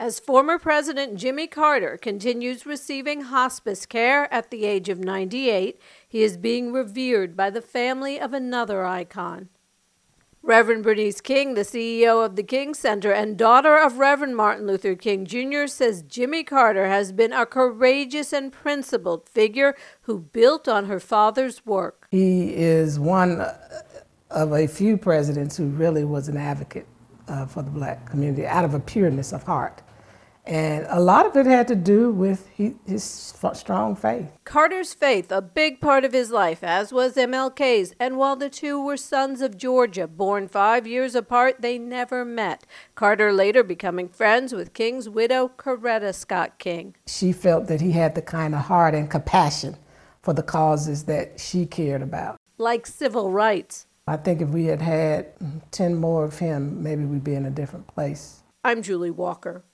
As former President Jimmy Carter continues receiving hospice care at the age of 98, he is being revered by the family of another icon. Reverend Bernice King, the CEO of the King Center and daughter of Reverend Martin Luther King Jr., says Jimmy Carter has been a courageous and principled figure who built on her father's work. He is one of a few presidents who really was an advocate for the black community out of a pureness of heart. And a lot of it had to do with his strong faith. Carter's faith, a big part of his life, as was MLK's. And while the two were sons of Georgia, born 5 years apart, they never met. Carter later becoming friends with King's widow, Coretta Scott King. She felt that he had the kind of heart and compassion for the causes that she cared about. Like civil rights. I think if we had had 10 more of him, maybe we'd be in a different place. I'm Julie Walker.